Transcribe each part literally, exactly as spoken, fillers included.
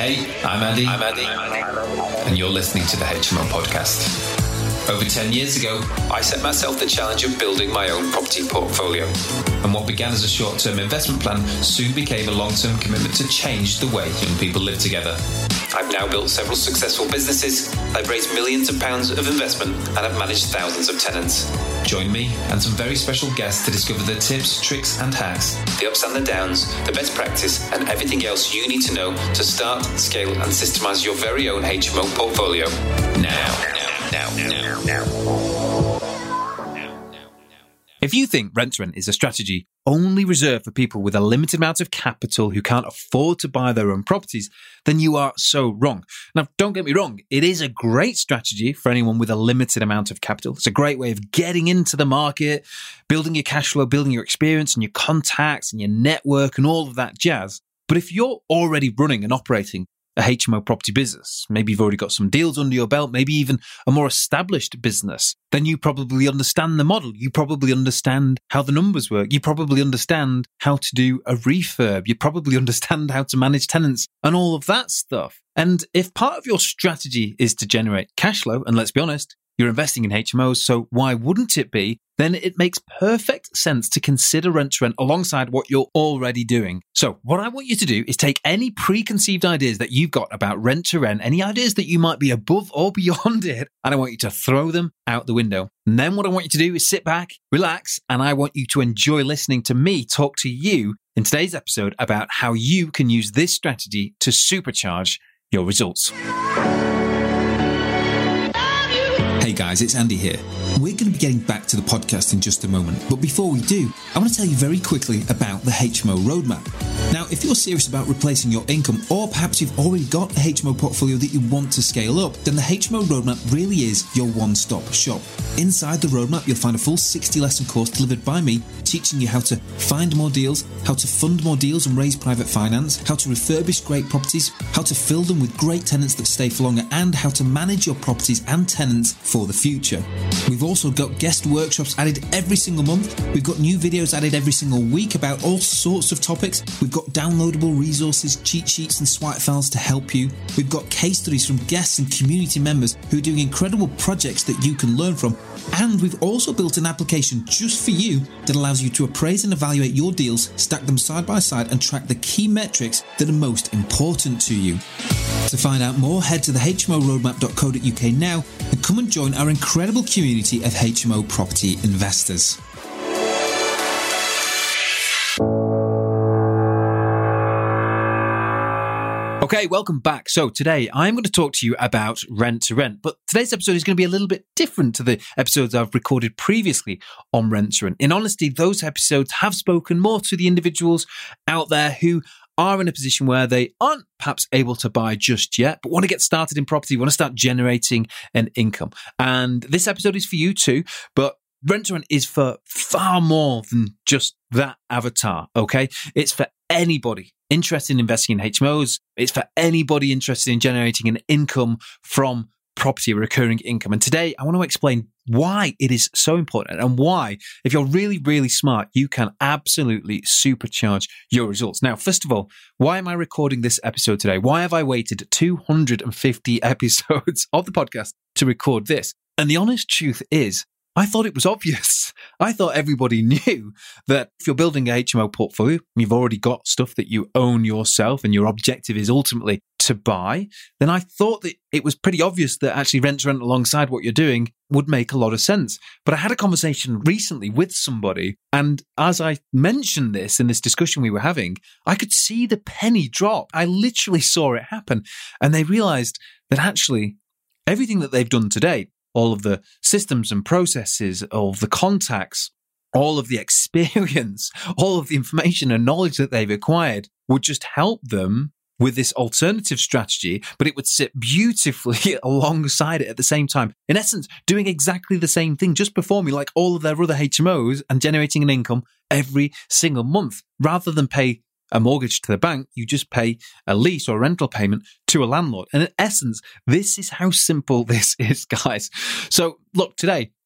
Hey, I'm Andy. I'm Andy. And you're listening to the H M O Podcast. Over ten years ago, I set myself the challenge of building my own property portfolio. And what began as a short-term investment plan soon became a long-term commitment to change the way young people live together. I've now built several successful businesses, I've raised millions of pounds of investment, and I've managed thousands of tenants. Join me and some very special guests to discover the tips, tricks and hacks, the ups and the downs, the best practice and everything else you need to know to start, scale and systemize your very own H M O portfolio. Now, now, now, now, now. If you think rent to rent is a strategy only reserved for people with a limited amount of capital who can't afford to buy their own properties, then you are so wrong. Now, don't get me wrong, it is a great strategy for anyone with a limited amount of capital. It's a great way of getting into the market, building your cash flow, building your experience and your contacts and your network and all of that jazz. But if you're already running and operating a H M O property business, maybe you've already got some deals under your belt, maybe even a more established business, then you probably understand the model. You probably understand how the numbers work. You probably understand how to do a refurb. You probably understand how to manage tenants and all of that stuff. And if part of your strategy is to generate cash flow, and let's be honest, you're investing in H M Os, so why wouldn't it be? Then it makes perfect sense to consider rent to rent alongside what you're already doing. So what I want you to do is take any preconceived ideas that you've got about rent to rent, any ideas that you might be above or beyond it, and I want you to throw them out the window. And then what I want you to do is sit back, relax, and I want you to enjoy listening to me talk to you in today's episode about how you can use this strategy to supercharge your results. Hey guys, it's Andy here. We're going to be getting back to the podcast in just a moment, but before we do, I want to tell you very quickly about the H M O Roadmap. Now, if you're serious about replacing your income, or perhaps you've already got a H M O portfolio that you want to scale up, then the H M O Roadmap really is your one-stop shop. Inside the roadmap, you'll find a full sixty lesson course delivered by me, teaching you how to find more deals, how to fund more deals and raise private finance, how to refurbish great properties, how to fill them with great tenants that stay for longer, and how to manage your properties and tenants for the future. We've also got guest workshops added every single month. We've got new videos added every single week about all sorts of topics. We've got downloadable resources, cheat sheets and swipe files to help you. We've got case studies from guests and community members who are doing incredible projects that you can learn from. And we've also built an application just for you that allows you to appraise and evaluate your deals, stack them side by side and track the key metrics that are most important to you. To find out more, head to the h m o roadmap dot co dot u k now and come and join our incredible community of H M O property investors. Okay, welcome back. So today I'm going to talk to you about rent to rent, but today's episode is going to be a little bit different to the episodes I've recorded previously on rent to rent. In honesty, those episodes have spoken more to the individuals out there who are in a position where they aren't perhaps able to buy just yet, but want to get started in property, want to start generating an income. And this episode is for you too, but rent to rent is for far more than just that avatar, okay? It's for anybody interested in investing in H M Os. It's for anybody interested in generating an income from property, a recurring income. And today I want to explain why it is so important and why, if you're really, really smart, you can absolutely supercharge your results. Now, first of all, why am I recording this episode today? Why have I waited two hundred fifty episodes of the podcast to record this? And the honest truth is, I thought it was obvious. I thought everybody knew that if you're building a H M O portfolio, you've already got stuff that you own yourself and your objective is ultimately to buy, then I thought that it was pretty obvious that actually rent to rent alongside what you're doing would make a lot of sense. But I had a conversation recently with somebody, and as I mentioned this in this discussion we were having, I could see the penny drop. I literally saw it happen. And they realized that actually everything that they've done to date, all of the systems and processes, all of the contacts, all of the experience, all of the information and knowledge that they've acquired would just help them with this alternative strategy, but it would sit beautifully alongside it at the same time. In essence, doing exactly the same thing, just performing like all of their other H M Os and generating an income every single month. Rather than pay a mortgage to the bank, you just pay a lease or a rental payment to a landlord. And in essence, this is how simple this is, guys. So look, today,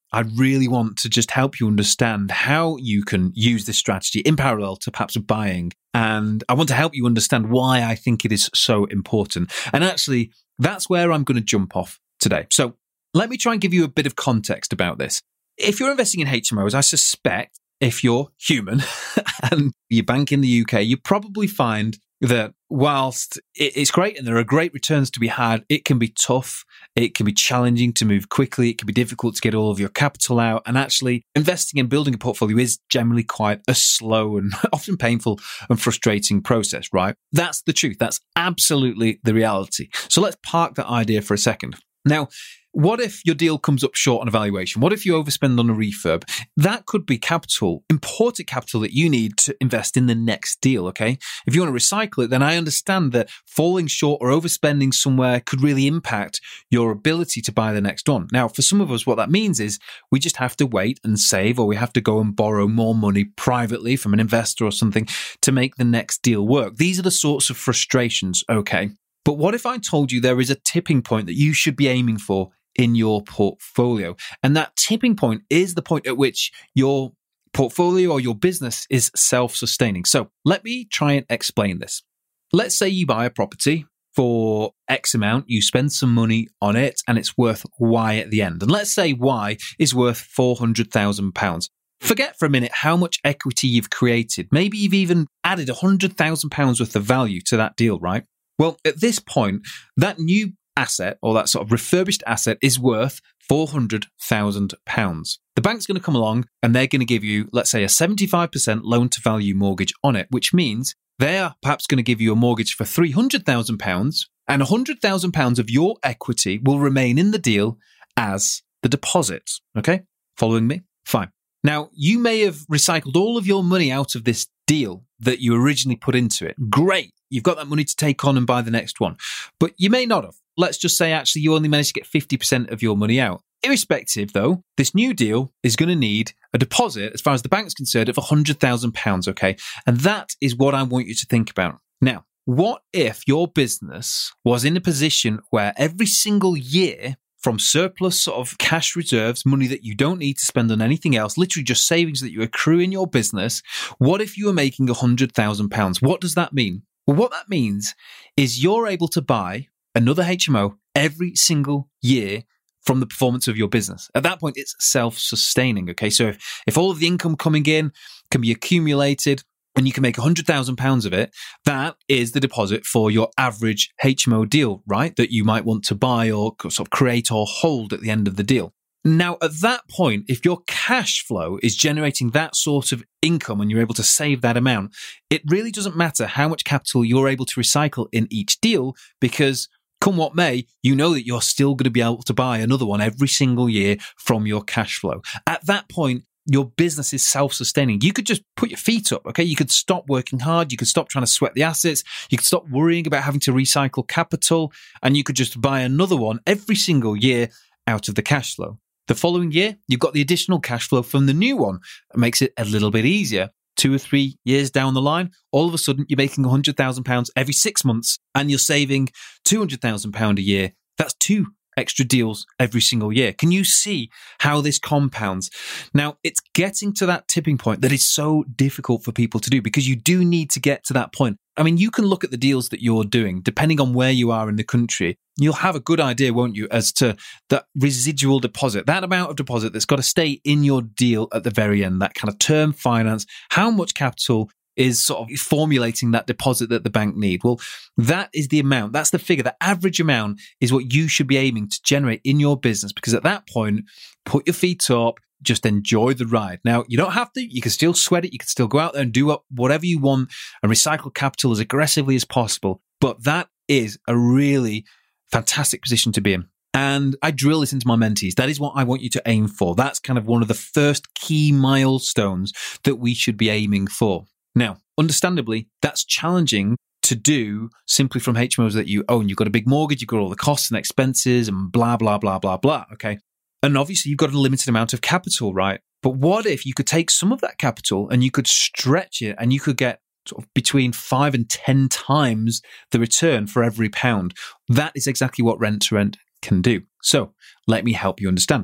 I really want to just help you understand how you can use this strategy in parallel to perhaps buying. And I want to help you understand why I think it is so important. And actually, that's where I'm going to jump off today. So let me try and give you a bit of context about this. If you're investing in H M Os, I suspect if you're human and you bank in the U K, you probably find that whilst it's great and there are great returns to be had, it can be tough, it can be challenging to move quickly, it can be difficult to get all of your capital out, and actually investing and building a portfolio is generally quite a slow and often painful and frustrating process, right? That's the truth. That's absolutely the reality. So let's park that idea for a second. Now, what if your deal comes up short on evaluation? What if you overspend on a refurb? That could be capital, important capital that you need to invest in the next deal, okay? If you want to recycle it, then I understand that falling short or overspending somewhere could really impact your ability to buy the next one. Now, for some of us, what that means is we just have to wait and save, or we have to go and borrow more money privately from an investor or something to make the next deal work. These are the sorts of frustrations, okay? But what if I told you there is a tipping point that you should be aiming for in your portfolio? And that tipping point is the point at which your portfolio or your business is self-sustaining. So let me try and explain this. Let's say you buy a property for X amount, you spend some money on it, and it's worth Y at the end. And let's say Y is worth four hundred thousand pounds. Forget for a minute how much equity you've created. Maybe you've even added one hundred thousand pounds worth of value to that deal, right? Well, at this point, that new asset or that sort of refurbished asset is worth four hundred thousand pounds. The bank's going to come along and they're going to give you, let's say, a seventy-five percent loan to value mortgage on it, which means they are perhaps going to give you a mortgage for three hundred thousand pounds, and one hundred thousand pounds of your equity will remain in the deal as the deposit. Okay? Following me? Fine. Now, you may have recycled all of your money out of this deal that you originally put into it. Great. You've got that money to take on and buy the next one. But you may not have. Let's just say actually you only managed to get fifty percent of your money out. Irrespective though, this new deal is going to need a deposit, as far as the bank's concerned, of one hundred thousand pounds, okay? And that is what I want you to think about. Now, what if your business was in a position where every single year, from surplus sort of cash reserves, money that you don't need to spend on anything else, literally just savings that you accrue in your business, what if you were making one hundred thousand pounds? What does that mean? Well, what that means is you're able to buy another H M O every single year from the performance of your business. At that point, it's self-sustaining, okay? So if, if all of the income coming in can be accumulated and you can make one hundred thousand pounds of it, that is the deposit for your average H M O deal, right? That you might want to buy or sort of create or hold at the end of the deal. Now, at that point, if your cash flow is generating that sort of income and you're able to save that amount, it really doesn't matter how much capital you're able to recycle in each deal, because come what may, you know that you're still going to be able to buy another one every single year from your cash flow. At that point, your business is self-sustaining. You could just put your feet up, okay? You could stop working hard. You could stop trying to sweat the assets. You could stop worrying about having to recycle capital, and you could just buy another one every single year out of the cash flow. The following year, you've got the additional cash flow from the new one. It makes it a little bit easier. Two or three years down the line, all of a sudden, you're making one hundred thousand pounds every six months and you're saving two hundred thousand pounds a year. That's two extra deals every single year. Can you see how this compounds? Now, it's getting to that tipping point that is so difficult for people to do, because you do need to get to that point. I mean, you can look at the deals that you're doing, depending on where you are in the country. You'll have a good idea, won't you, as to that residual deposit, that amount of deposit that's got to stay in your deal at the very end, that kind of term finance, how much capital is sort of formulating that deposit that the bank need. Well, that is the amount. That's the figure. The average amount is what you should be aiming to generate in your business, because at that point, put your feet up, just enjoy the ride. Now, you don't have to. You can still sweat it. You can still go out there and do whatever you want and recycle capital as aggressively as possible. But that is a really fantastic position to be in. And I drill this into my mentees. That is what I want you to aim for. That's kind of one of the first key milestones that we should be aiming for. Now, understandably, that's challenging to do simply from H M Os that you own. You've got a big mortgage, you've got all the costs and expenses and blah, blah, blah, blah, blah. Okay. And obviously, you've got a limited amount of capital, right? But what if you could take some of that capital and you could stretch it and you could get sort of between five and ten times the return for every pound? That is exactly what Rent to Rent can do. So let me help you understand.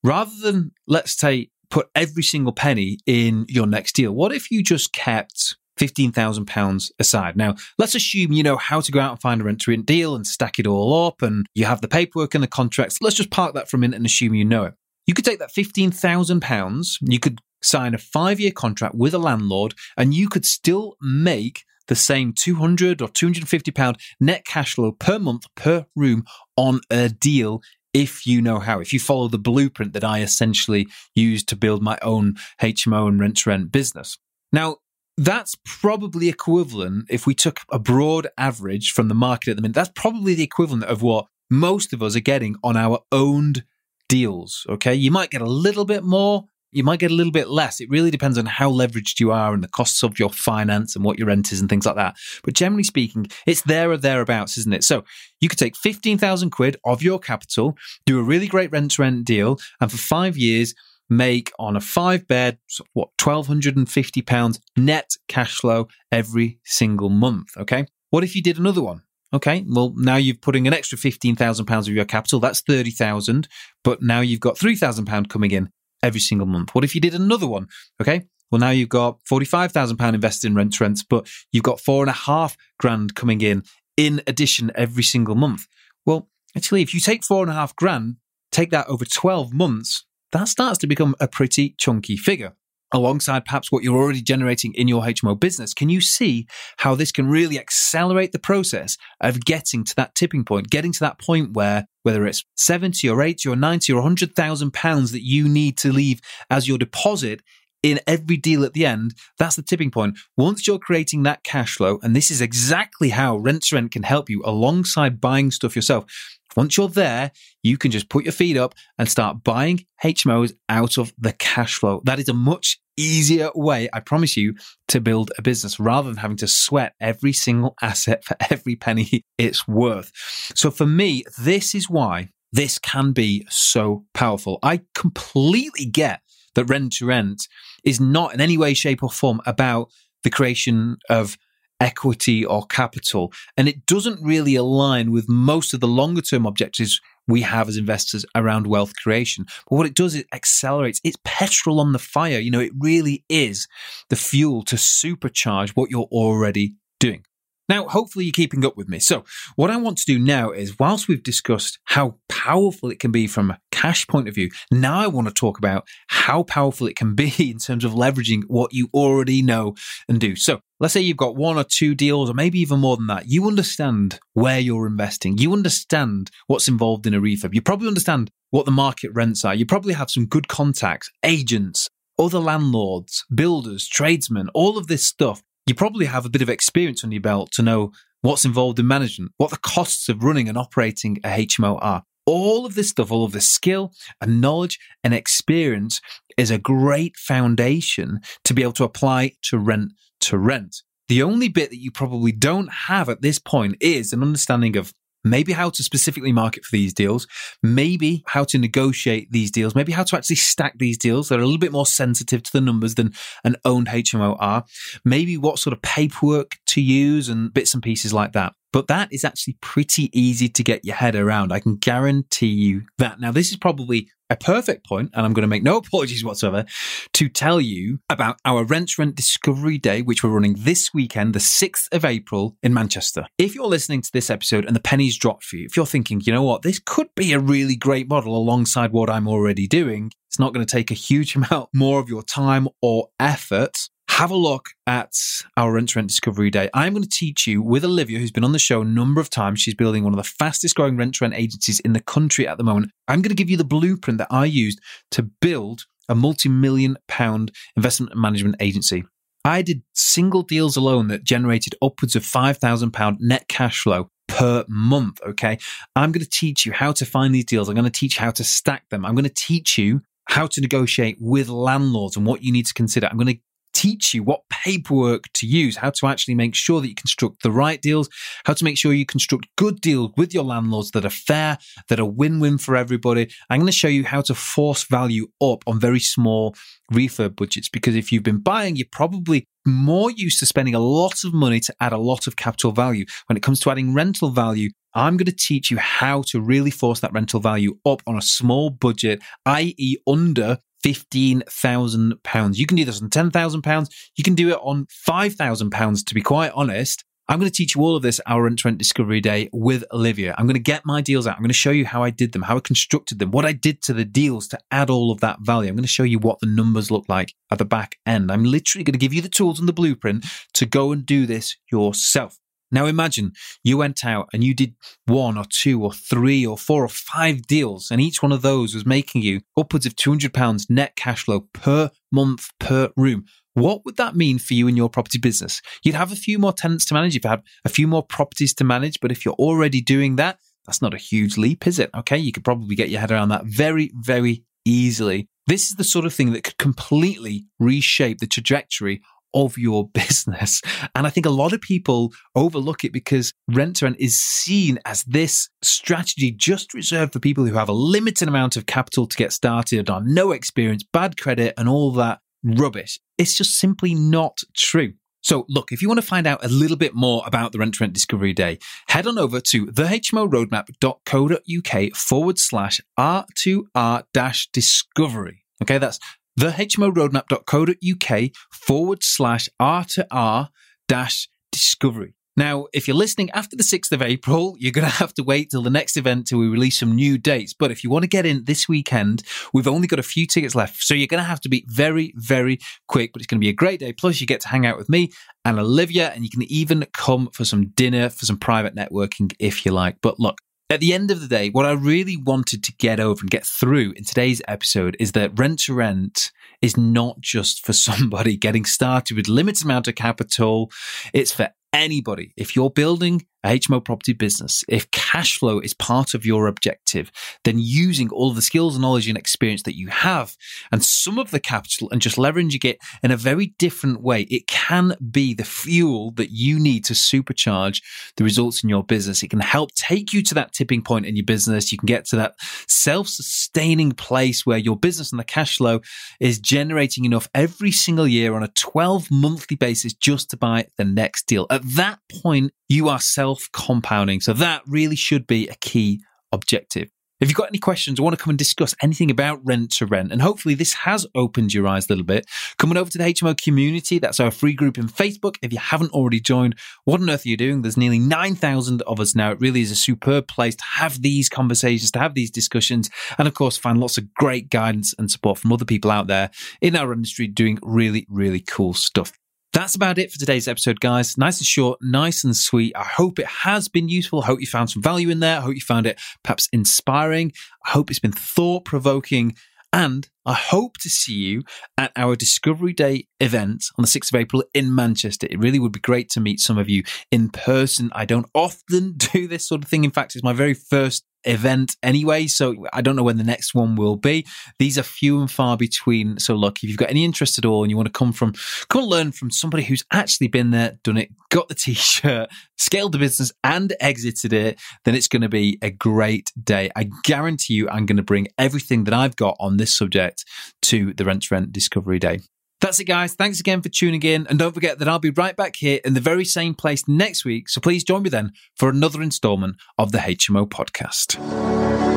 rather than, let's say, put every single penny in your next deal, what if you just kept fifteen thousand pounds aside? Now, let's assume you know how to go out and find a rent-to-rent deal and stack it all up, and you have the paperwork and the contracts. Let's just park that for a minute and assume you know it. You could take that fifteen thousand pounds, you could sign a five-year contract with a landlord, and you could still make the same two hundred or two hundred fifty pounds net cash flow per month per room on a deal if you know how, if you follow the blueprint that I essentially used to build my own H M O and rent-to-rent business. Now, that's probably equivalent, if we took a broad average from the market at the minute, that's probably the equivalent of what most of us are getting on our owned deals, okay? You might get a little bit more, you might get a little bit less. It really depends on how leveraged you are and the costs of your finance and what your rent is and things like that. But generally speaking, it's there or thereabouts, isn't it? So you could take fifteen thousand quid of your capital, do a really great rent-to-rent deal, and for five years, make on a five bed, what, one thousand two hundred fifty pounds net cash flow every single month. Okay. What if you did another one? Okay. Well, now you're putting an extra fifteen thousand pounds of your capital. That's thirty thousand, but now you've got three thousand pounds coming in every single month. What if you did another one? Okay. Well, now you've got forty-five thousand pounds invested in rent to rents, but you've got four and a half grand coming in in addition every single month. Well, actually, if you take four and a half grand, take that over twelve months, that starts to become a pretty chunky figure. Alongside perhaps what you're already generating in your H M O business, can you see how this can really accelerate the process of getting to that tipping point, getting to that point where whether it's seventy or eighty or ninety or one hundred thousand pounds that you need to leave as your deposit in every deal at the end, that's the tipping point. Once you're creating that cash flow, and this is exactly how Rent to Rent can help you alongside buying stuff yourself. Once you're there, you can just put your feet up and start buying H M Os out of the cash flow. That is a much easier way, I promise you, to build a business rather than having to sweat every single asset for every penny it's worth. So for me, this is why this can be so powerful. I completely get that Rent to Rent is not in any way, shape or form about the creation of equity or capital. And it doesn't really align with most of the longer term objectives we have as investors around wealth creation. But what it does, it accelerates. It's petrol on the fire. You know, it really is the fuel to supercharge what you're already doing. Now, hopefully you're keeping up with me. So what I want to do now is, whilst we've discussed how powerful it can be from a cash point of view, now I want to talk about how powerful it can be in terms of leveraging what you already know and do. So let's say you've got one or two deals, or maybe even more than that. You understand where you're investing. You understand what's involved in a refurb. You probably understand what the market rents are. You probably have some good contacts, agents, other landlords, builders, tradesmen, all of this stuff. You probably have a bit of experience on your belt to know what's involved in management, what the costs of running and operating a H M O are. All of this stuff, all of this skill and knowledge and experience is a great foundation to be able to apply to Rent to Rent. The only bit that you probably don't have at this point is an understanding of maybe how to specifically market for these deals, maybe how to negotiate these deals, maybe how to actually stack these deals that are a little bit more sensitive to the numbers than an owned H M O are, maybe what sort of paperwork to use and bits and pieces like that. But that is actually pretty easy to get your head around. I can guarantee you that. Now, this is probably a perfect point, and I'm going to make no apologies whatsoever, to tell you about our Rent to Rent Discovery Day, which we're running this weekend, the sixth of April in Manchester. If you're listening to this episode and the pennies dropped for you, if you're thinking, you know what, this could be a really great model alongside what I'm already doing, it's not going to take a huge amount more of your time or effort, have a look at our Rent to Rent Discovery Day. I'm going to teach you with Olivia, who's been on the show a number of times. She's building one of the fastest growing rent to rent agencies in the country at the moment. I'm going to give you the blueprint that I used to build a multi-million pound investment management agency. I did single deals alone that generated upwards of five thousand pounds net cash flow per month. Okay. I'm going to teach you how to find these deals. I'm going to teach you how to stack them. I'm going to teach you how to negotiate with landlords and what you need to consider. I'm going to teach you what paperwork to use, how to actually make sure that you construct the right deals, how to make sure you construct good deals with your landlords that are fair, that are win-win for everybody. I'm going to show you how to force value up on very small refurb budgets, because if you've been buying, you're probably more used to spending a lot of money to add a lot of capital value. When it comes to adding rental value, I'm going to teach you how to really force that rental value up on a small budget, that is under fifteen thousand pounds. You can do this on ten thousand pounds. You can do it on five thousand pounds, to be quite honest. I'm going to teach you all of this at our Rent to Rent Discovery Day with Olivia. I'm going to get my deals out. I'm going to show you how I did them, how I constructed them, what I did to the deals to add all of that value. I'm going to show you what the numbers look like at the back end. I'm literally going to give you the tools and the blueprint to go and do this yourself. Now imagine you went out and you did one or two or three or four or five deals, and each one of those was making you upwards of two hundred pounds net cash flow per month per room. What would that mean for you in your property business? You'd have a few more tenants to manage. You'd have a few more properties to manage. But if you're already doing that, that's not a huge leap, is it? Okay, you could probably get your head around that very, very easily. This is the sort of thing that could completely reshape the trajectory of your business. And I think a lot of people overlook it because Rent to Rent is seen as this strategy just reserved for people who have a limited amount of capital to get started, on no experience, bad credit, and all that rubbish. It's just simply not true. So look, if you want to find out a little bit more about the Rent to Rent Discovery Day, head on over to thehmoroadmap.co.uk forward slash R2R dash discovery. Okay, that's thehmoroadmap.co.uk forward slash R2R dash discovery. Now, if you're listening after the sixth of April, you're going to have to wait till the next event till we release some new dates. But if you want to get in this weekend, we've only got a few tickets left. So you're going to have to be very, very quick. But it's going to be a great day. Plus, you get to hang out with me and Olivia, and you can even come for some dinner, for some private networking if you like. But look, at the end of the day, what I really wanted to get over and get through in today's episode is that Rent to Rent is not just for somebody getting started with limited amount of capital. It's for anybody. If you're building a H M O property business, if cash flow is part of your objective, then using all the skills, knowledge, and experience that you have and some of the capital and just leveraging it in a very different way, it can be the fuel that you need to supercharge the results in your business. It can help take you to that tipping point in your business. You can get to that self-sustaining place where your business and the cash flow is generating enough every single year on a twelve monthly basis just to buy the next deal. At that point, you are self-compounding. So that really should be a key objective. If you've got any questions or want to come and discuss anything about Rent to Rent, and hopefully this has opened your eyes a little bit, coming over to the H M O community. That's our free group in Facebook. If you haven't already joined, what on earth are you doing? There's nearly nine thousand of us now. It really is a superb place to have these conversations, to have these discussions, and of course, find lots of great guidance and support from other people out there in our industry doing really, really cool stuff. That's about it for today's episode, guys. Nice and short, nice and sweet. I hope it has been useful. I hope you found some value in there. I hope you found it perhaps inspiring. I hope it's been thought-provoking. And I hope to see you at our Discovery Day event on the sixth of April in Manchester. It really would be great to meet some of you in person. I don't often do this sort of thing. In fact, it's my very first event anyway, so I don't know when the next one will be. These are few and far between. So look, if you've got any interest at all and you want to come from, come and learn from somebody who's actually been there, done it, got the t-shirt, scaled the business and exited it, then it's going to be a great day. I guarantee you I'm going to bring everything that I've got on this subject to the Rent to Rent Discovery Day. That's it, guys. Thanks again for tuning in. And don't forget that I'll be right back here in the very same place next week. So please join me then for another installment of the H M O podcast.